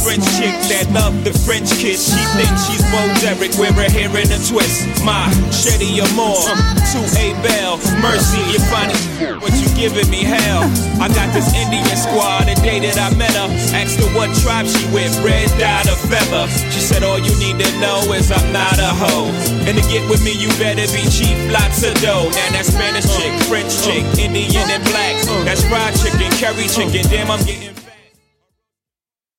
French chick that love the French kiss. She thinks she's Bo Derek, wear her hair in a twist. My Shetty Amore, to A Bell, Mercy, you funny, what you giving me hell. I got this Indian squad the day that I met her. Asked her what tribe she with, red dot or feather. She said all you need to know is I'm not a hoe. And to get with me you better be cheap, lots of dough. Now that Spanish chick, French chick, Indian and black. That's fried chicken, curry chicken, damn I'm getting